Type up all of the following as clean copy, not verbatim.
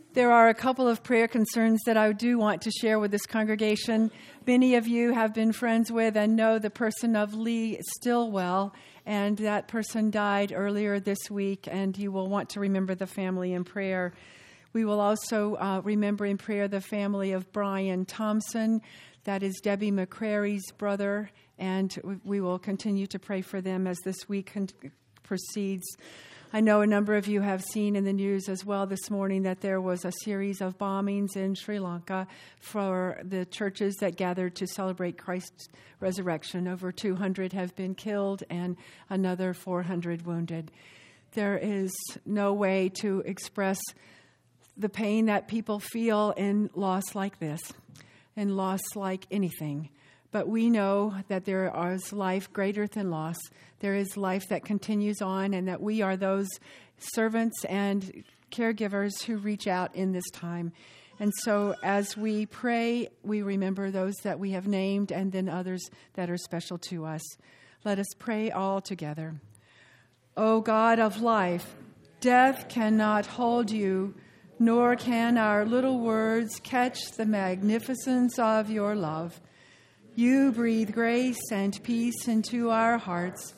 There are a couple of prayer concerns that I do want to share with this congregation. Many of you have been friends with and know the person of Lee Stillwell, and that person died earlier this week, and you will want to remember the family in prayer. We will also remember in prayer the family of Brian Thompson. That is Debbie McCrary's brother, and we will continue to pray for them as this week proceeds. I know a number of you have seen in the news as well this morning that there was a series of bombings in Sri Lanka for the churches that gathered to celebrate Christ's resurrection. Over 200 have been killed and another 400 wounded. There is no way to express the pain that people feel in loss like this, in loss like anything. But we know that there is life greater than loss. There is life that continues on, and that we are those servants and caregivers who reach out in this time. And so as we pray, we remember those that we have named and then others that are special to us. Let us pray all together. O God of life, death cannot hold you, nor can our little words catch the magnificence of your love. You breathe grace and peace into our hearts.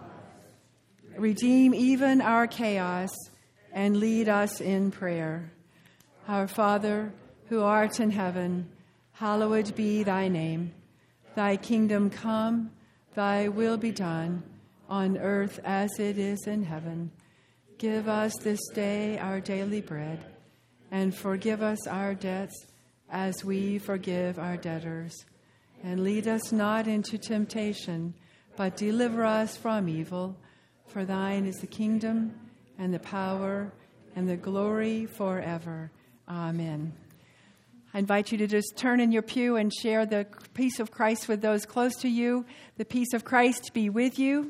Redeem even our chaos and lead us in prayer. Our Father, who art in heaven, hallowed be thy name. Thy kingdom come, thy will be done, on earth as it is in heaven. Give us this day our daily bread, and forgive us our debts as we forgive our debtors. And lead us not into temptation, but deliver us from evil. For thine is the kingdom, and the power, and the glory forever. Amen. I invite you to just turn in your pew and share the peace of Christ with those close to you. The peace of Christ be with you.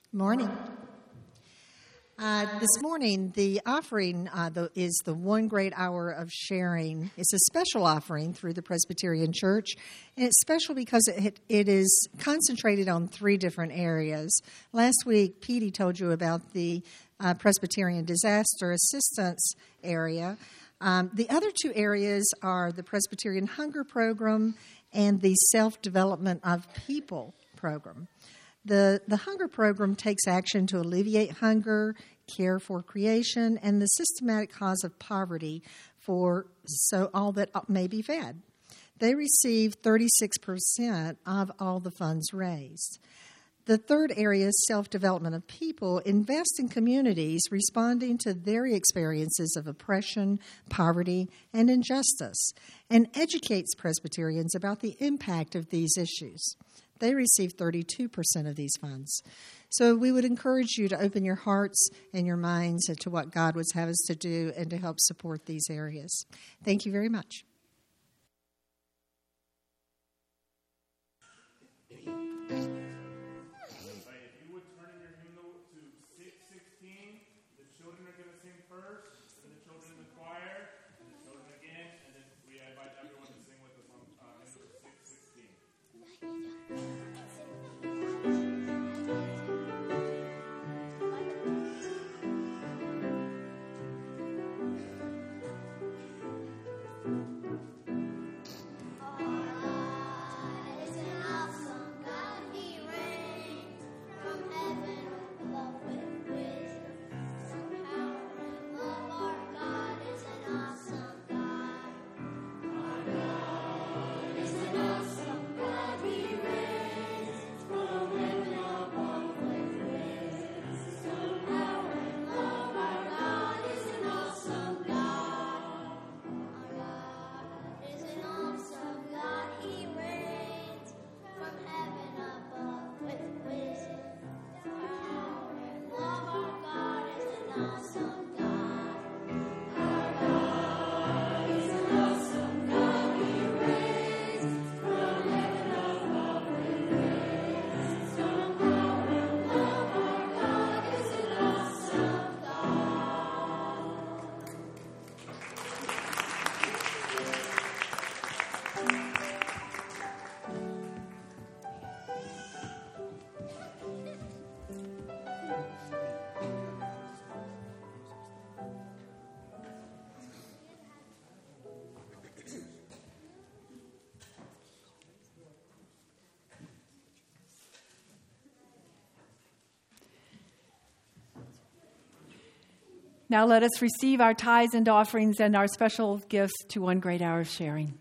Morning. This morning, the offering is the 1 great hour of sharing. It's a special offering through the Presbyterian Church, and it's special because it is concentrated on 3 different areas. Last week, Petey told you about the Presbyterian Disaster Assistance area. The other 2 areas are the Presbyterian Hunger Program and the Self-Development of People Program. The Hunger Program takes action to alleviate hunger, care for creation, and the systematic cause of poverty for all that may be fed. They receive 36% of all the funds raised. The third area, self-development of people, invest in communities responding to their experiences of oppression, poverty, and injustice, and educates Presbyterians about the impact of these issues. They receive 32% of these funds. So we would encourage you to open your hearts and your minds to what God would have us to do and to help support these areas. Thank you very much. If you would turn in your hymnal to 616, the children are going to sing first, then the children in the choir, and the children again, and then we invite everyone to sing with us on hymnal 616. Now let us receive our tithes and offerings and our special gifts to 1 great hour of sharing.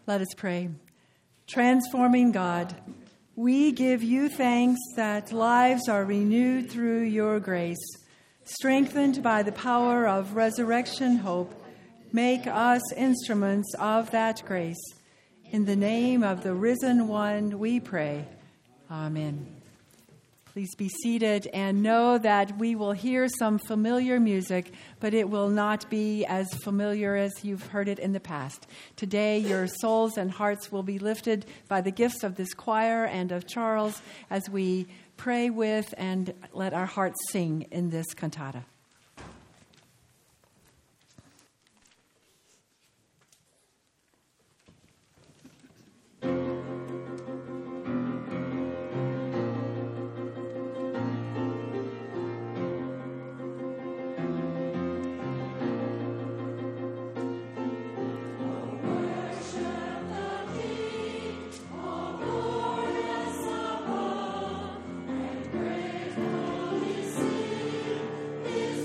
Let us pray. Transforming God, we give you thanks that lives are renewed through your grace. Strengthened by the power of resurrection hope, make us instruments of that grace. In the name of the risen one, we pray. Amen. Please be seated and know that we will hear some familiar music, but it will not be as familiar as you've heard it in the past. Today, your souls and hearts will be lifted by the gifts of this choir and of Charles as we pray with and let our hearts sing in this cantata. This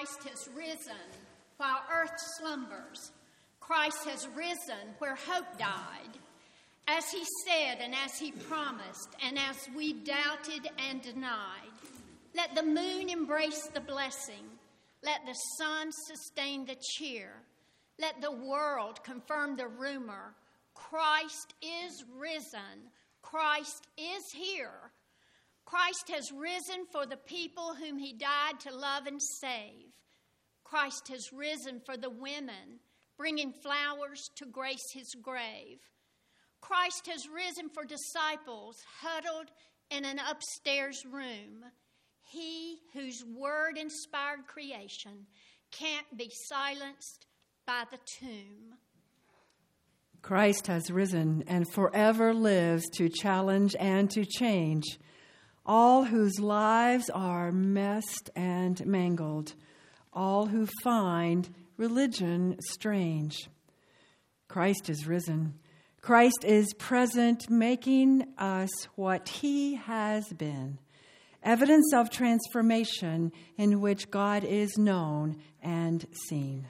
Christ has risen while earth slumbers. Christ has risen where hope died. As he said and as he promised, and as we doubted and denied, let the moon embrace the blessing. Let the sun sustain the cheer. Let the world confirm the rumor. Christ is risen. Christ is here. Christ has risen for the people whom he died to love and save. Christ has risen for the women, bringing flowers to grace his grave. Christ has risen for disciples huddled in an upstairs room. He whose word inspired creation can't be silenced by the tomb. Christ has risen and forever lives to challenge and to change all whose lives are messed and mangled, all who find religion strange. Christ is risen. Christ is present, making us what he has been. Evidence of transformation in which God is known and seen.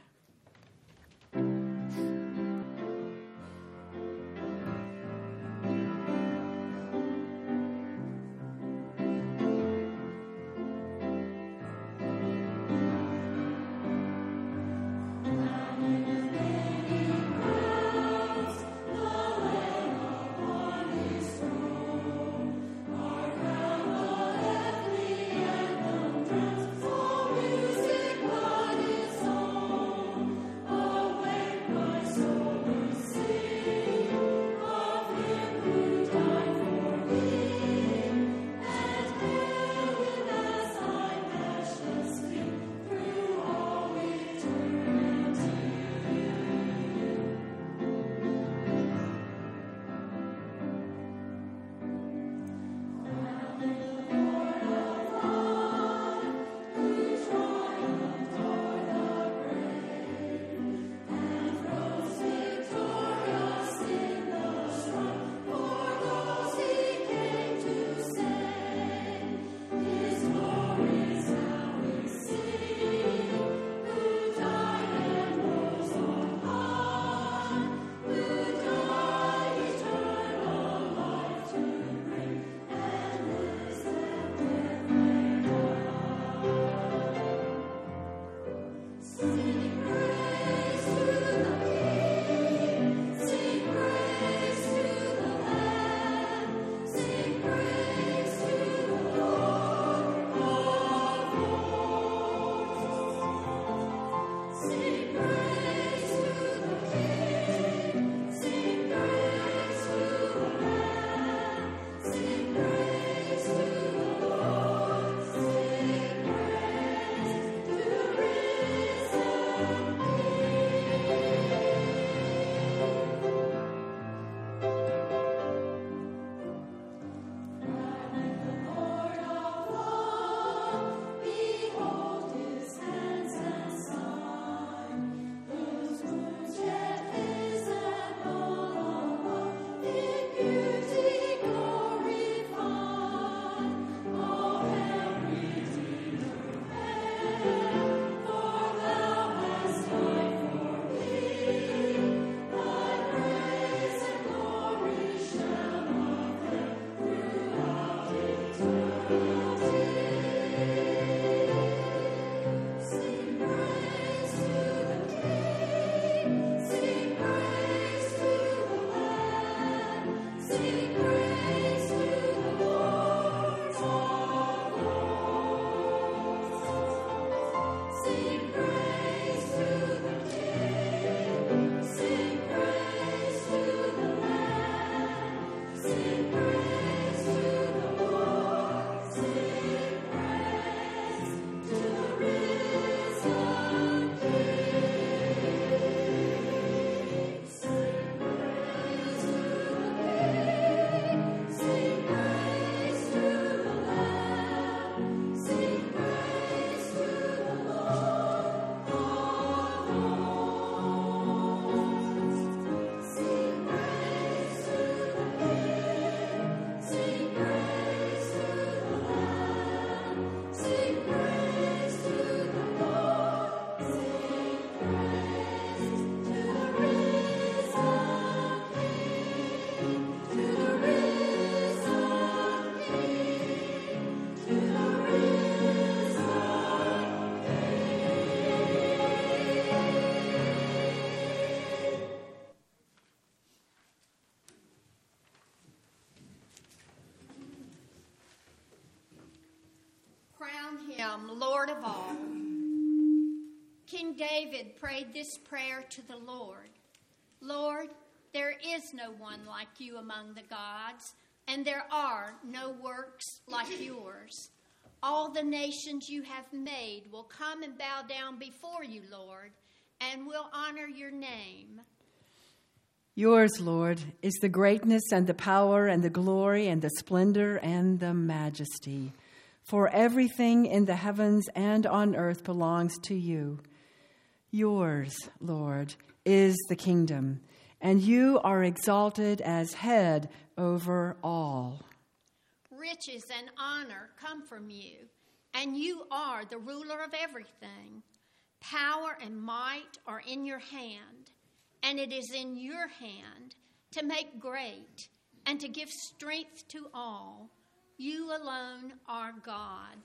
him Lord of all. King David prayed this prayer to the Lord. Lord, there is no one like you among the gods, and there are no works like yours. All the nations you have made will come and bow down before you, Lord, and will honor your name. Yours, Lord, is the greatness and the power and the glory and the splendor and the majesty. For everything in the heavens and on earth belongs to you. Yours, Lord, is the kingdom, and you are exalted as head over all. Riches and honor come from you, and you are the ruler of everything. Power and might are in your hand, and it is in your hand to make great and to give strength to all. You alone are God.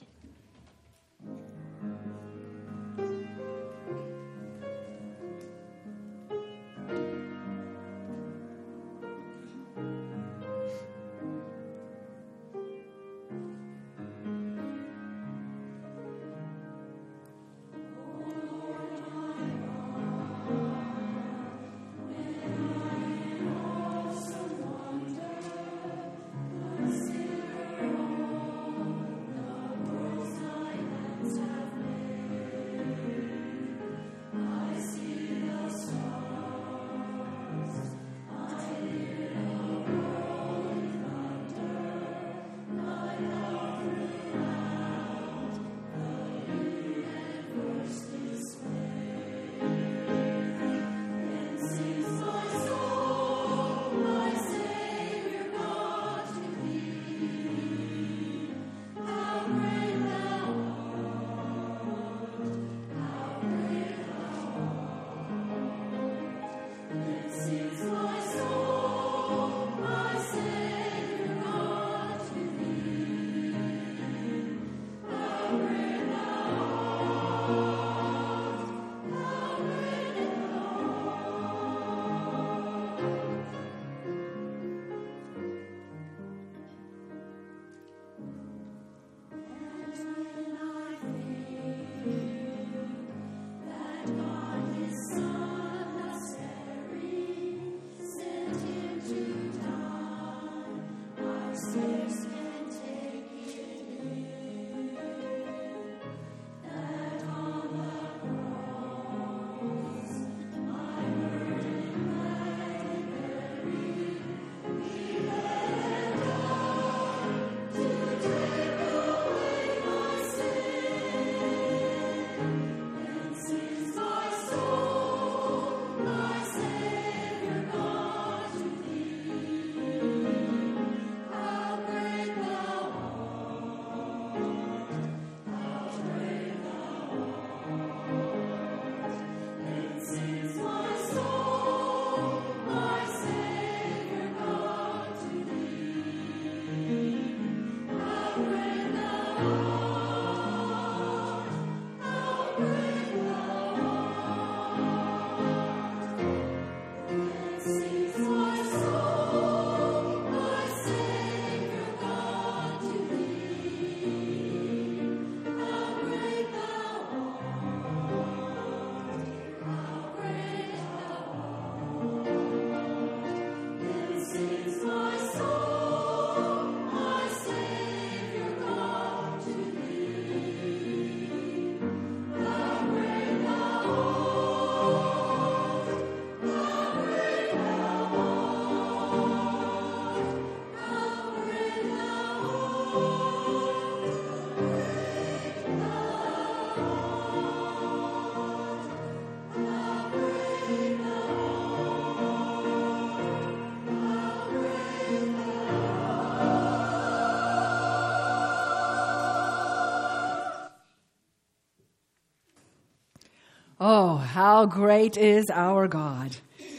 Oh, how great is our God.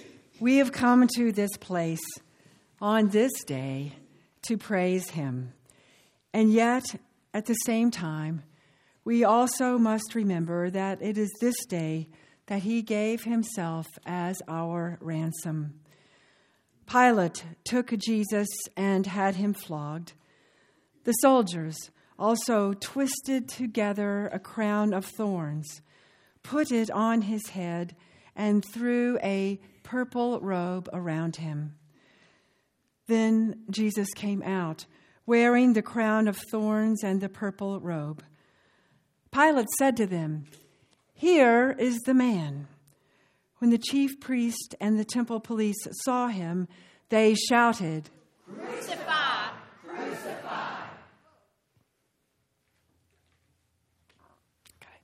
We have come to this place on this day to praise him. And yet, at the same time, we also must remember that it is this day that he gave himself as our ransom. Pilate took Jesus and had him flogged. The soldiers also twisted together a crown of thorns, put it on his head, and threw a purple robe around him. Then Jesus came out, wearing the crown of thorns and the purple robe. Pilate said to them, "Here is the man." When the chief priest and the temple police saw him, they shouted, "Crucify! Crucify!" Okay.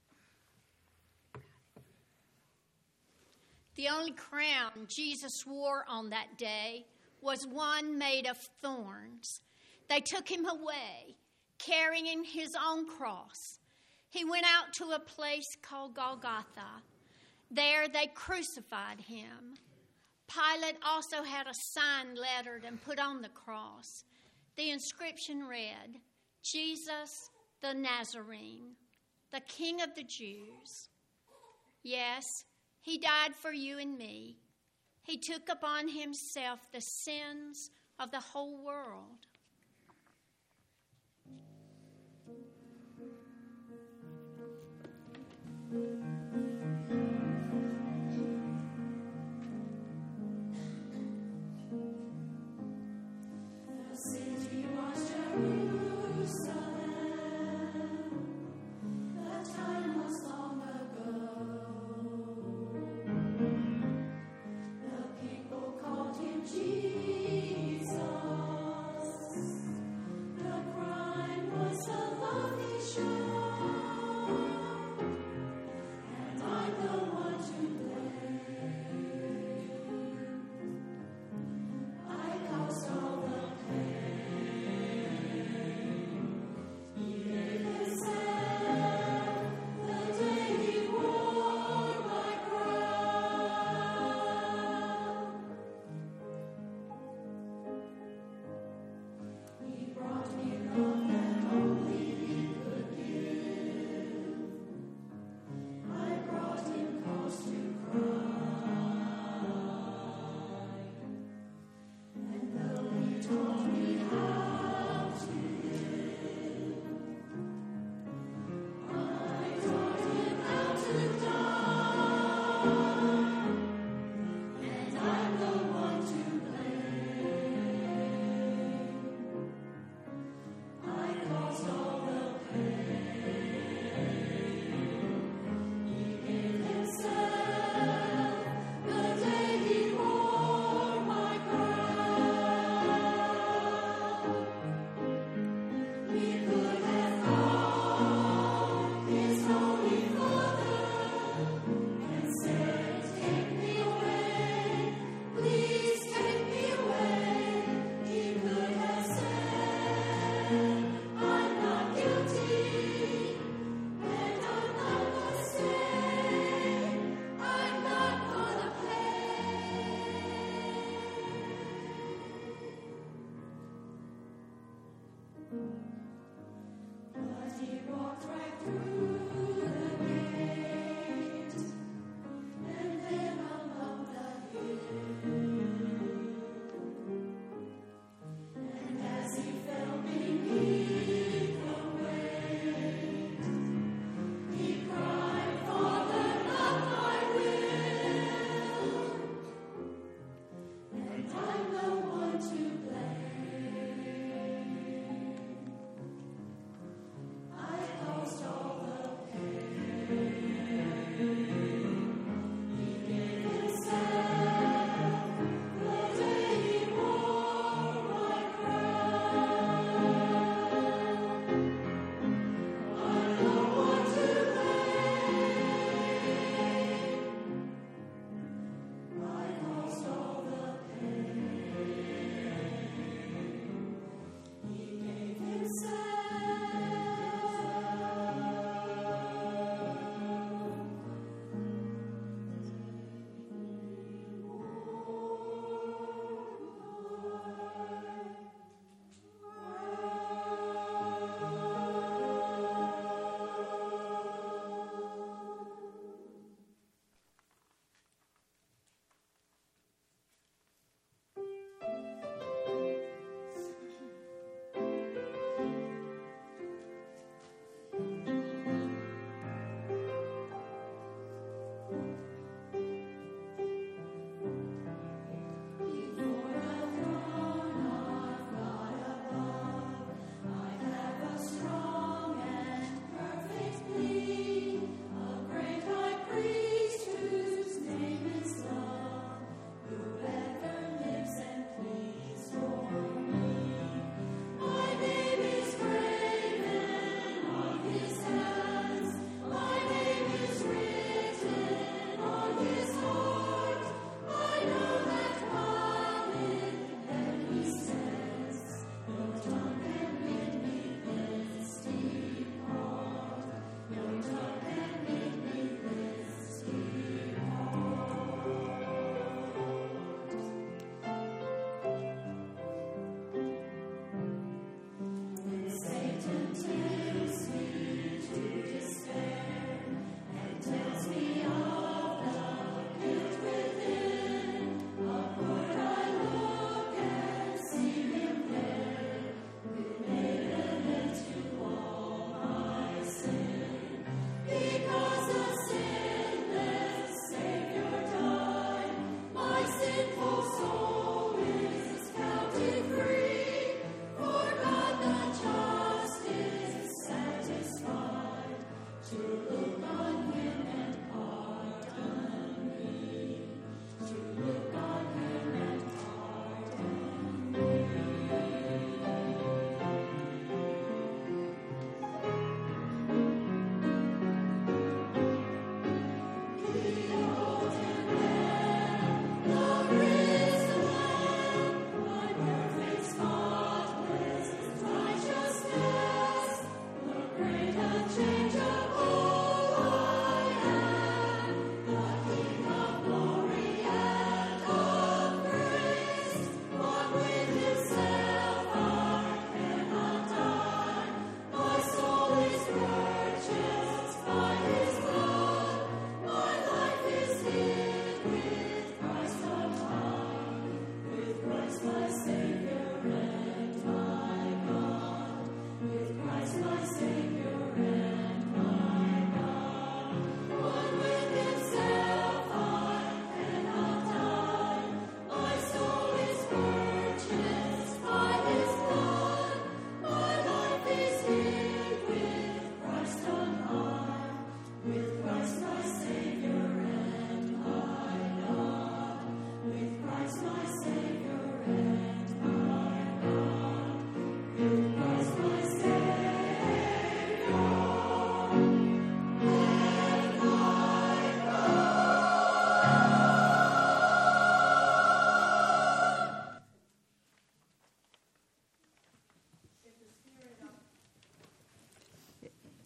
The only crown Jesus wore on that day was one made of thorns. They took him away, carrying his own cross. He went out to a place called Golgotha. There they crucified him. Pilate also had a sign lettered and put on the cross. The inscription read, "Jesus the Nazarene, the King of the Jews." Yes, he died for you and me. He took upon himself the sins of the whole world.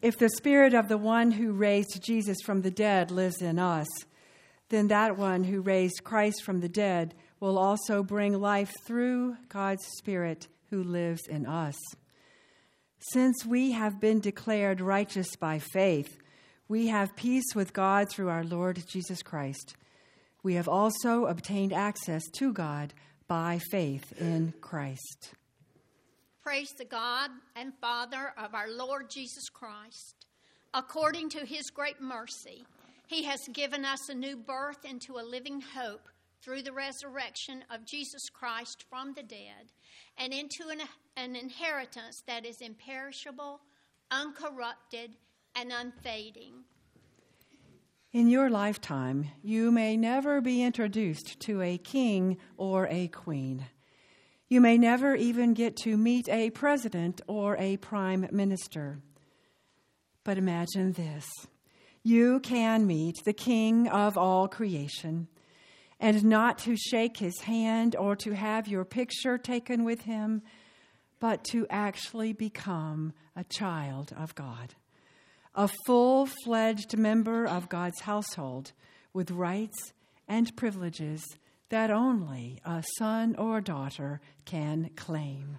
If the Spirit of the one who raised Jesus from the dead lives in us, then that one who raised Christ from the dead will also bring life through God's Spirit who lives in us. Since we have been declared righteous by faith, we have peace with God through our Lord Jesus Christ. We have also obtained access to God by faith in Christ. Praise the God and Father of our Lord Jesus Christ. According to his great mercy, he has given us a new birth into a living hope through the resurrection of Jesus Christ from the dead, and into an inheritance that is imperishable, uncorrupted, and unfading. In your lifetime, you may never be introduced to a king or a queen. You may never even get to meet a president or a prime minister. But imagine this. You can meet the King of all creation, and not to shake his hand or to have your picture taken with him, but to actually become a child of God, a full-fledged member of God's household with rights and privileges that only a son or daughter can claim.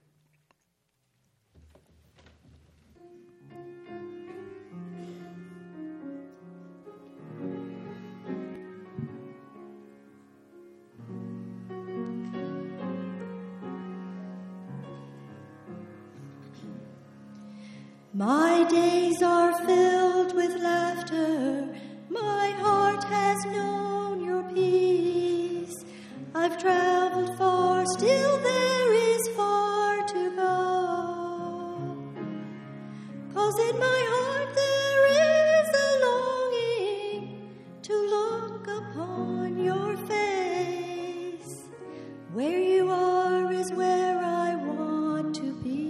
My days are filled with laughter. My heart has known your peace. I've traveled far, still there is far to go. 'Cause in my heart there is a longing to look upon your face. Where you are is where I want to be.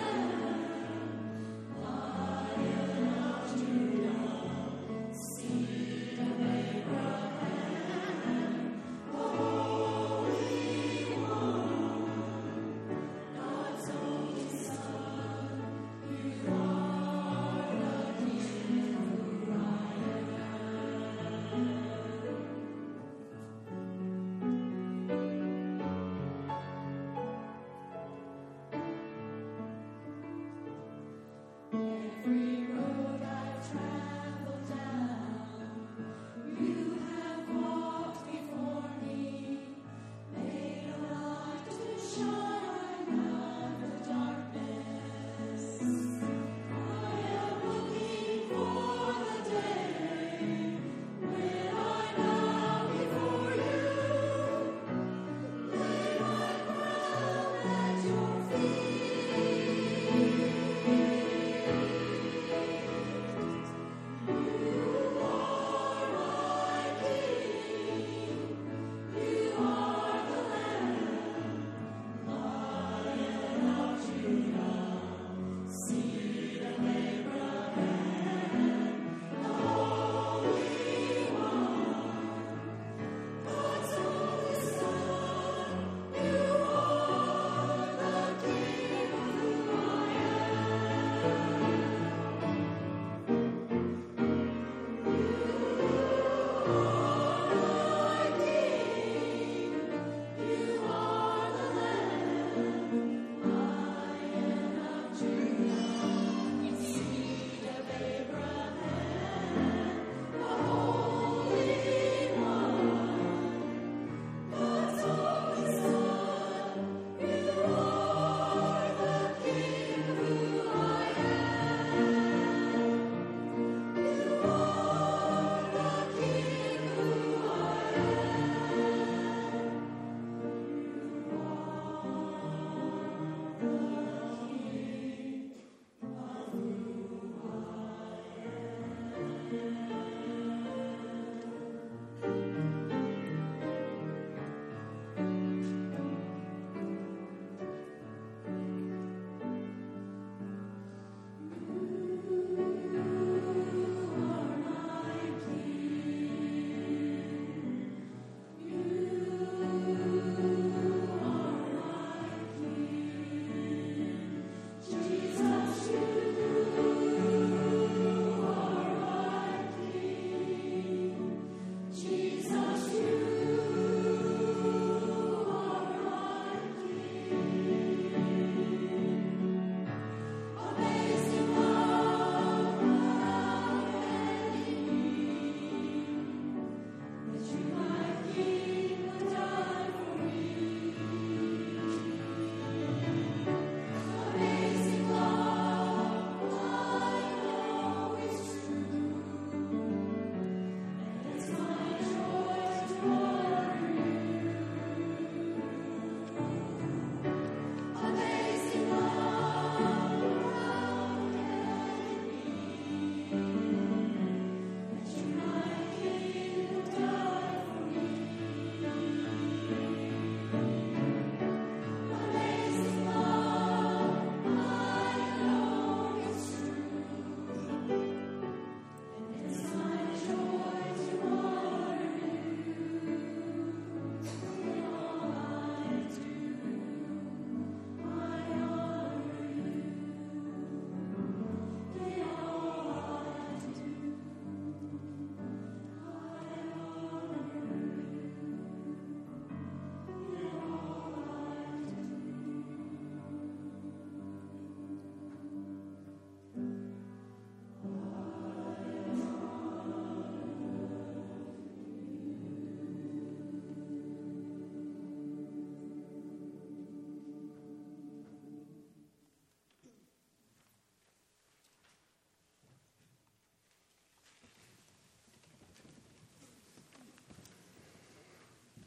See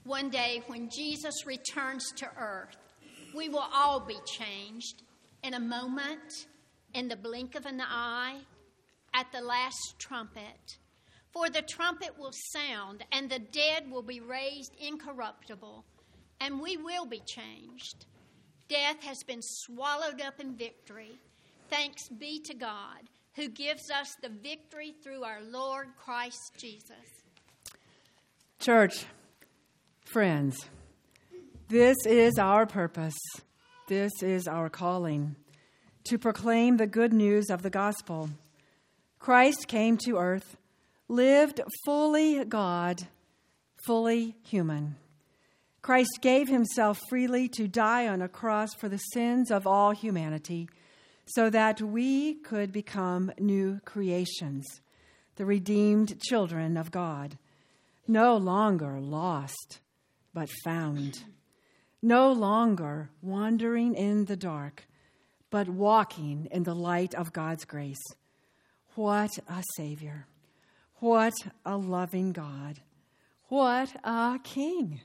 One day when Jesus returns to earth, we will all be changed in a moment, in the blink of an eye, at the last trumpet. For the trumpet will sound, and the dead will be raised incorruptible, and we will be changed. Death has been swallowed up in victory. Thanks be to God, who gives us the victory through our Lord Christ Jesus. Church, friends, this is our purpose. This is our calling, to proclaim the good news of the gospel. Christ came to earth, lived fully God, fully human. Christ gave himself freely to die on a cross for the sins of all humanity, so that we could become new creations, the redeemed children of God, no longer lost, but found, no longer wandering in the dark, but walking in the light of God's grace. What a Savior. What a loving God. What a King.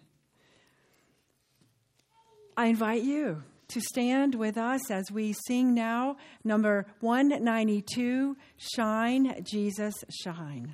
I invite you to stand with us as we sing now number 192, Shine, Jesus, Shine.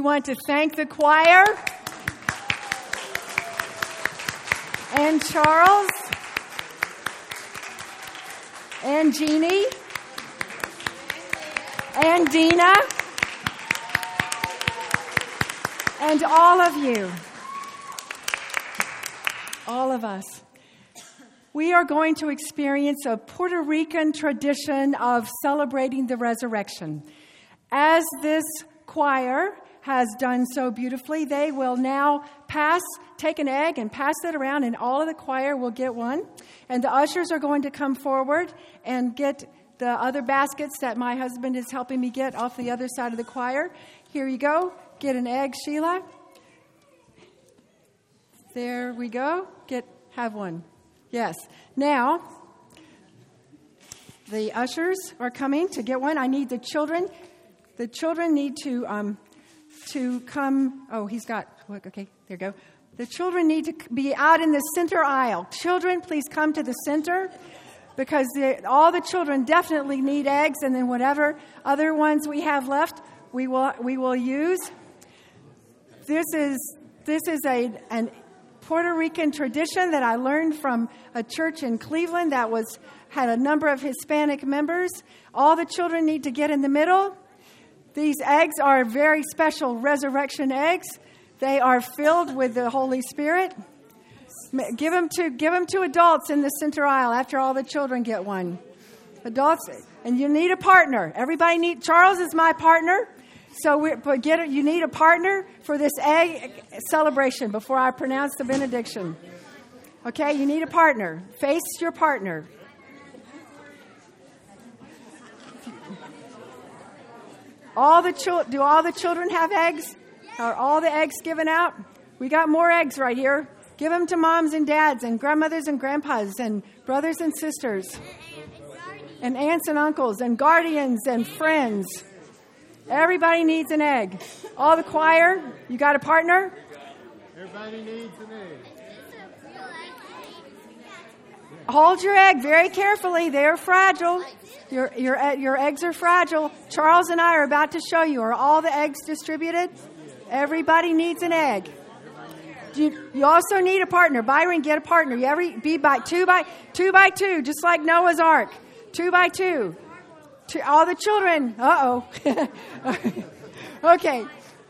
We want to thank the choir and Charles and Jeannie and Dina and all of you, all of us. We are going to experience a Puerto Rican tradition of celebrating the resurrection. As this choir has done so beautifully, they will now take an egg and pass it around, and all of the choir will get one. And the ushers are going to come forward and get the other baskets that my husband is helping me get off the other side of the choir. Here you go. Get an egg, Sheila. There we go. Have one. Yes. Now, the ushers are coming to get one. I need the children. The children need to come. Oh, he's got. Okay, there you go. The children need to be out in the center aisle. Children, please come to the center, because all the children definitely need eggs, and then whatever other ones we have left, we will use. This is an Puerto Rican tradition that I learned from a church in Cleveland that had a number of Hispanic members. All the children need to get in the middle. These eggs are very special resurrection eggs. They are filled with the Holy Spirit. Give them to adults in the center aisle after all the children get one. Adults, and you need a partner. Charles is my partner. So you need a partner for this egg celebration before I pronounce the benediction. Okay, you need a partner. Face your partner. Do all the children have eggs? Are all the eggs given out? We got more eggs right here. Give them to moms and dads and grandmothers and grandpas and brothers and sisters and aunts and uncles and guardians and friends. Everybody needs an egg. All the choir, you got a partner? Everybody needs an egg. Hold your egg very carefully. They're fragile. Your eggs are fragile. Charles and I are about to show you. Are all the eggs distributed? Everybody needs an egg. You also need a partner. Byron, get a partner. Be by two by two, just like Noah's Ark. 2 by 2. All the children. Okay.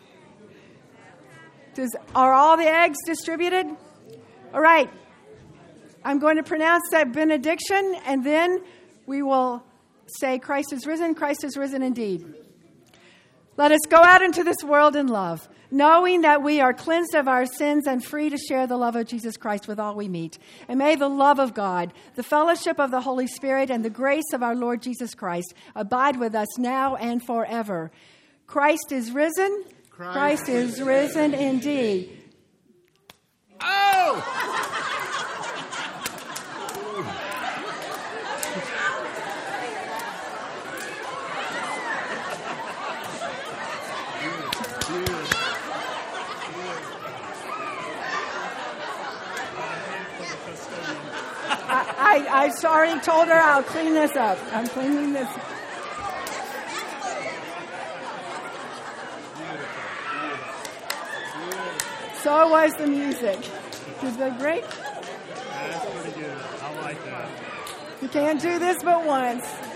Are all the eggs distributed? All right. I'm going to pronounce that benediction, and then we will say, Christ is risen indeed. Let us go out into this world in love, knowing that we are cleansed of our sins and free to share the love of Jesus Christ with all we meet. And may the love of God, the fellowship of the Holy Spirit, and the grace of our Lord Jesus Christ abide with us now and forever. Christ is risen. Christ is risen indeed. Oh! I already told her I'll clean this up. I'm cleaning this. So was the music. Is that great? That's pretty good. I like that. You can't do this but once.